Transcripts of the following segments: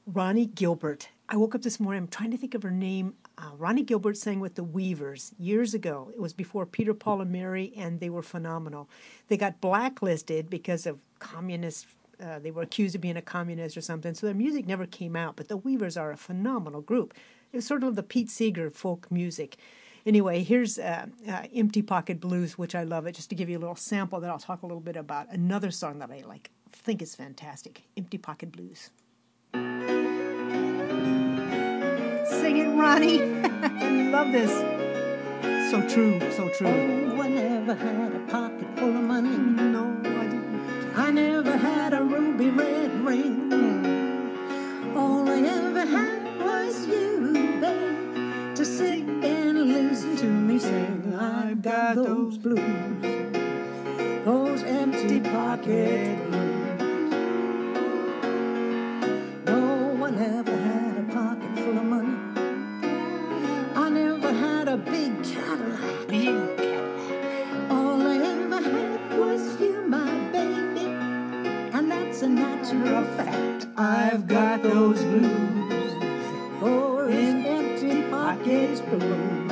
Ronnie Gilbert. I woke up this morning, I'm trying to think of her name. Ronnie Gilbert sang with the Weavers years ago. It was before Peter, Paul, and Mary, and they were phenomenal. They got blacklisted because of communist. They were accused of being a communist or something, so their music never came out. But the Weavers are a phenomenal group. It was sort of the Pete Seeger folk music. Anyway, here's Empty Pocket Blues, which I love it. Just to give you a little sample, then I'll talk a little bit about another song that I think is fantastic, Empty Pocket Blues. Sing it, Ronnie. I love this. So true, so true. Oh, I never had a pocket full of money. No, I didn't. I never had a ruby red ring. All I ever had was you, babe, to sit and listen to me sing. I've got those blues, those empty pocket blues. No one ever had a pocket full of money. I never had a big Cadillac. All I ever had was you, my baby, and that's a natural fact. I've got those blues, those empty pockets blues.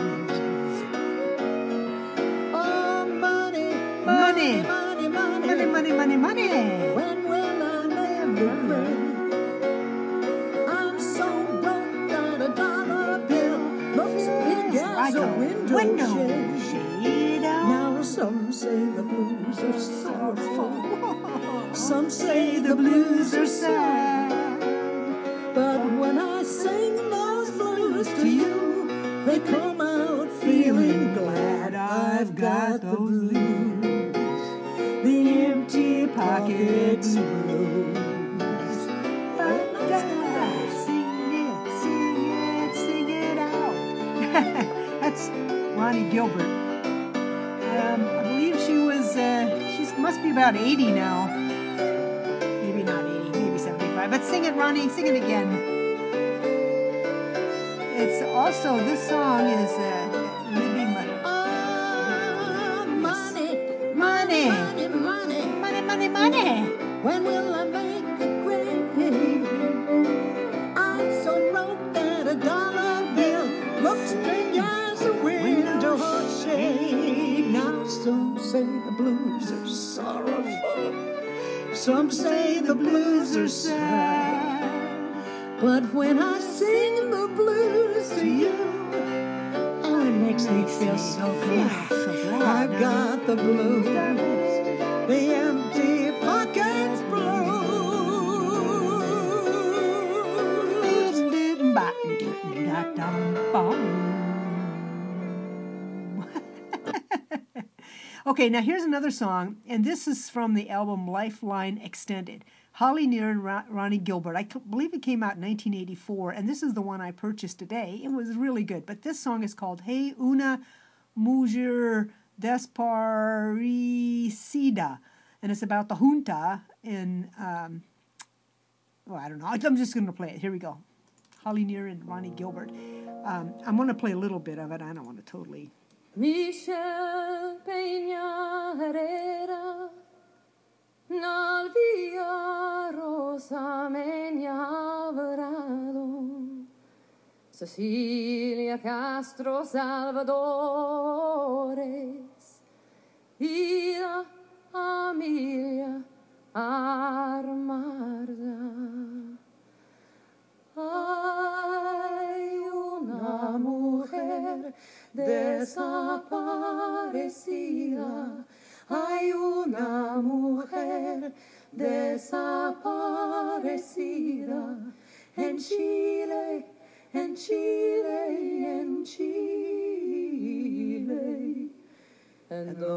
Oh, money, Money. money, money, Money, money, money, money. When will I never pray? I'm so broke that a dollar bill looks big as Like a a window shade. shade. Now some say the blues are sorrowful, some say The blues are sad. but when I sing those blues to you, they come out feeling glad. I've got the blues, the empty pocket blues. Sing it out. That's Ronnie Gilbert. I believe she must be about 80 now. Maybe not 80, maybe 75. But sing it, Ronnie. Sing it again. It's also, this song is Libby Mother. Oh, money, Money. money, money. Money, money, money. When will I make a grave? I'm so broke that a dollar bill looks big as a window shade. Now some say the blues are sorrowful, some say the blues are sad. But when I sing the blues to you, oh, it makes me feel so glad. I've got the blues, the empty pockets blues. Okay, now here's another song, and this is from the album Lifeline Extended. Holly Near and Ronnie Gilbert. I believe it came out in 1984, and this is the one I purchased today. It was really good, but this song is called Hey Una Mujer Desaparecida, and it's about the junta in, I don't know. I'm just going to play it. Here we go. Holly Near and Ronnie Gilbert. I'm going to play a little bit of it. I don't want to totally... Michel Peña Herrera, Nalvia Rosa Meña Alvarado, Cecilia Castro Salvadores, Ida Amelia Armarda. Hay una mujer desaparecida, hay una mujer desaparecida en Chile, en Chile, en Chile. And the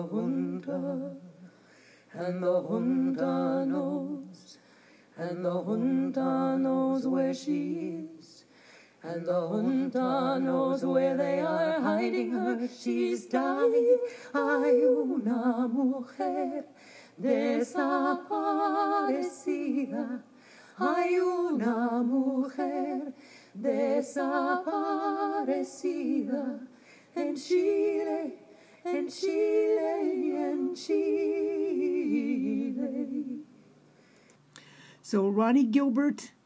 junta knows, and the junta knows where she is. And the junta knows where they are hiding her. She's died. Hay una mujer desaparecida. Hay una mujer desaparecida en Chile, en Chile, en Chile. So Ronnie Gilbert